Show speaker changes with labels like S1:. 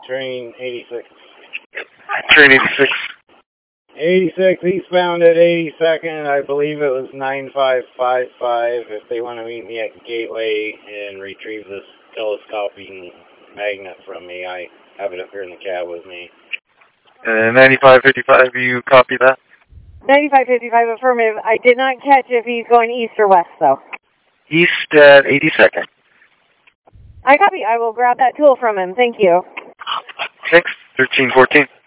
S1: Train 86.
S2: Train 86.
S1: 86 eastbound at 82nd. I believe it was 9555. If they want to meet me at Gateway and retrieve this telescoping magnet from me, I have it up here in the cab with me.
S2: 9555, you copy that?
S3: 9555, affirmative. I did not catch if he's going east or west, though.
S2: East at 82nd.
S3: I copy. I will grab that tool from him. Thank you.
S2: Thanks. 1314.